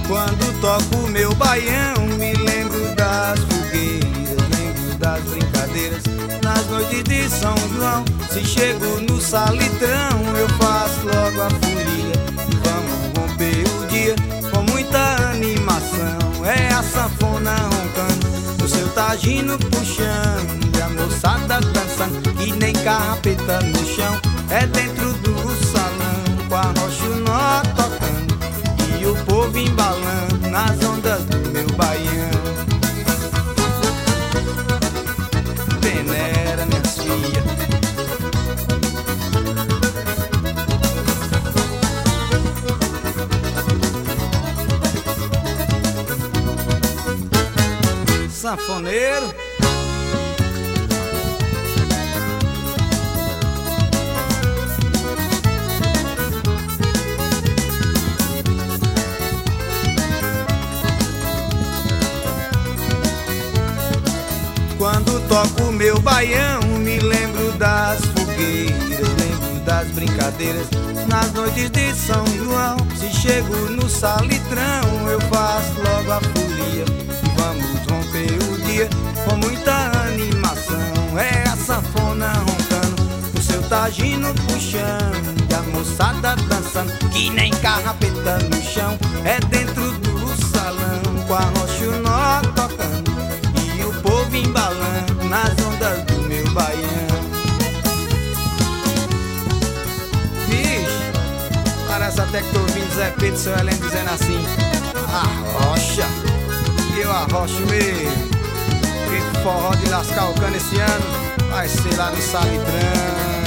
Quando toco meu baião, me lembro das fogueiras, lembro das brincadeiras nas noites de São João. Se chego no salitrão, eu faço logo a folia e vamos romper o dia com muita animação. É a sanfona roncando, o seu tagino puxando e a moçada dançando que nem carrapeta no chão. É dentro do salão com a rocha e o nó tocando e o povo embalando nas ondas do meu baião. Peneira, minhas filhas, sanfoneiro. Quando toco meu baião, me lembro das fogueiras, lembro das brincadeiras nas noites de São João. Se chego no salitrão, eu faço logo a folia e vamos romper o dia com muita animação. É a sanfona roncando, o seu tagino puxando e a moçada dançando que nem carrapeta no chão. É dentro do salão com a rocha e o nó tocando e o povo embalando nas ondas do meu baião. Vixe, parece até que tô ouvindo Zé Pedro e seu Heleno dizendo assim: arrocha, e eu arrocho mesmo. Que forró de lascar o cano esse ano vai ser lá no Salitrão.